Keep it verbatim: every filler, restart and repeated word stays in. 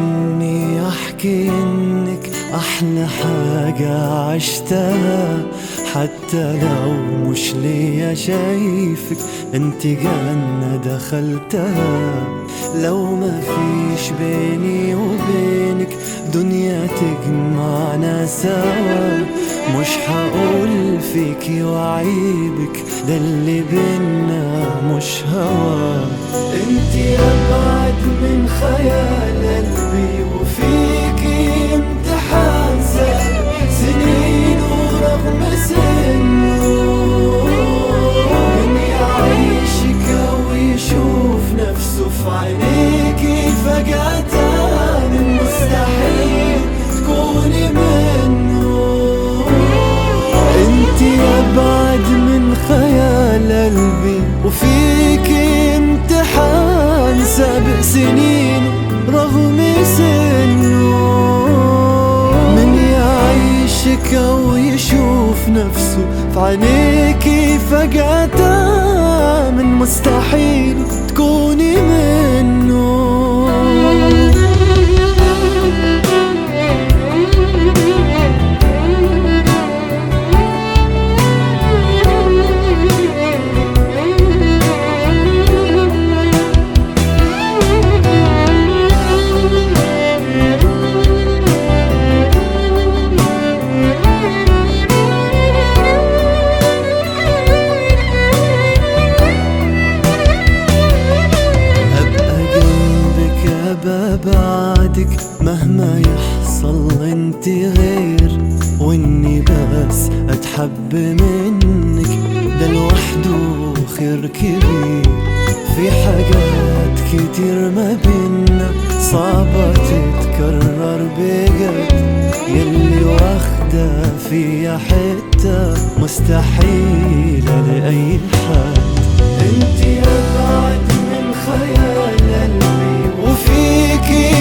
إني أحكي إنك أحلى حاجة عشتها، حتى لو مش ليا شايفك انت جنة دخلتها. لو ما فيش بيني وبينك دنيا تجمعنا سوا، مش هقول فيكي وعيبك، ده اللي بينا مش هوا. انتي ابعد من خيال قلبي، وفيكي امتحان سهل سنين ورغم سنه. من يعيشك او يشوف نفسه في عينيكي فجأة من مستحيل تكوني منه. انتي ابعد من خيال قلبي، وفيكي امتحان سابق سنين رغم سنه. من يعيشك او يشوف نفسه في عينيكي فجأة من مستحيل تكوني منه. بعدك مهما يحصل انتي غير، واني بس اتحب منك ده لوحده خير كبير. في حاجات كتير ما بينا صعبة تتكرر بجد، يلي واخدة فيا حتة مستحيلة لأي حد. انتي ابعد من خيال قلبي، وفيكي